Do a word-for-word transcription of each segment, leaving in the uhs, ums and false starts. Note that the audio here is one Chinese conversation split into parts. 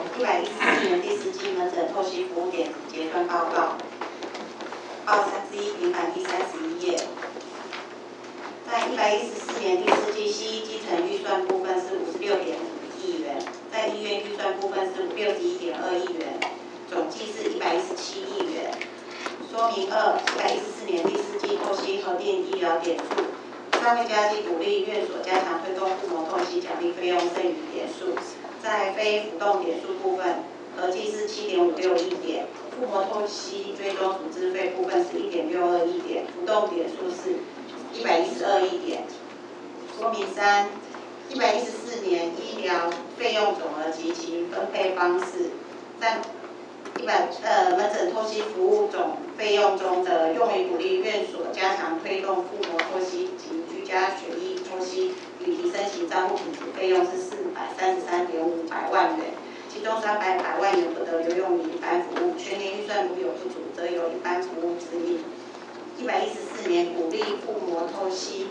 一百一十四年第四季门诊透析服务点子结算报告，报三之一平板第三十一页。在一百一十四年第四季西医基层预算部分是五十六点五亿元，在医院预算部分是六十一点二亿元，总计是一百一十七亿元。说明二，一百一十四年第四季透析核定医疗点数，上会加计鼓励院所加强推动腹膜透析奖励费用剩余点数，在非浮动点数部分，合计是七点五六亿点，腹膜透析追踪处置费部分是一点六二亿点，浮动点数是一百一十二亿点。说明三，一百一十四年医疗费用总额及其分配方式，在一百呃门诊透析服务总费用中的用于鼓励院所加强推动腹膜透析及居家血液透析与提升其账户品质费用是四百三十三点五百万元，其中三百百万元不得流用于一般服务，全年预算如有不足，则由一般服务之一。一百一十四年鼓励腹膜透析，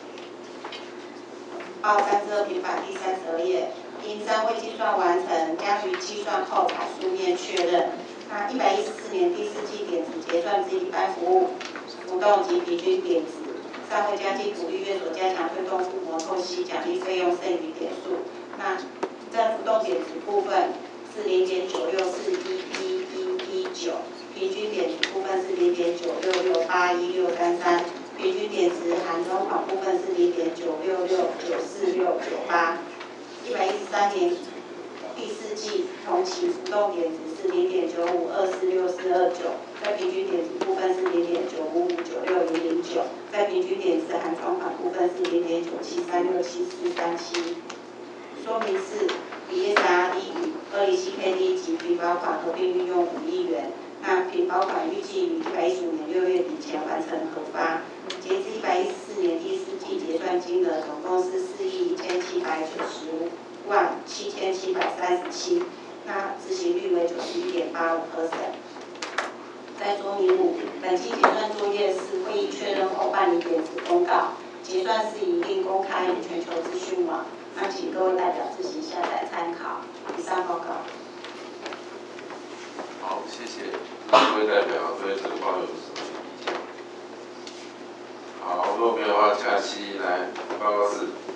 报三十二平板第三十二页，因三会计算完成，将于计算后采书面确认。那一百一十四年第四季点子结算之一般服务浮动及平均点子，上会加计鼓励院所加强推动腹膜透析奖励费用剩余点数。那在浮动点子部分是零点九六四一一一一九，平均点子部分是零点九六六八一六三三，平均点子含装款部分是零点九六六九四六九八。一百一十三年第四季同期浮动点子是零点九五二四六四二九，在平均点子部分是零点九五五九六零零九，在平均点子含装款部分是零点九七三六七四三七。说明四 ，B S R D 与二零 C K D 及平保款合并运用五亿元，那平保款预计于一百一十五年六月底前完成核发。截至一百一十四年第四季结算金额总共是四亿一千七百九十万七千七百三十七，那执行率为九十一点八五 percent。在说明五，本期结算作业是会议确认后办理点子公告，结算是一定公开于全球资讯网，那请各位代表自行下载参考。以上报告。 好，谢谢。各位代表对这个报告有什么意见？好，如果没有的话，下期来报告室。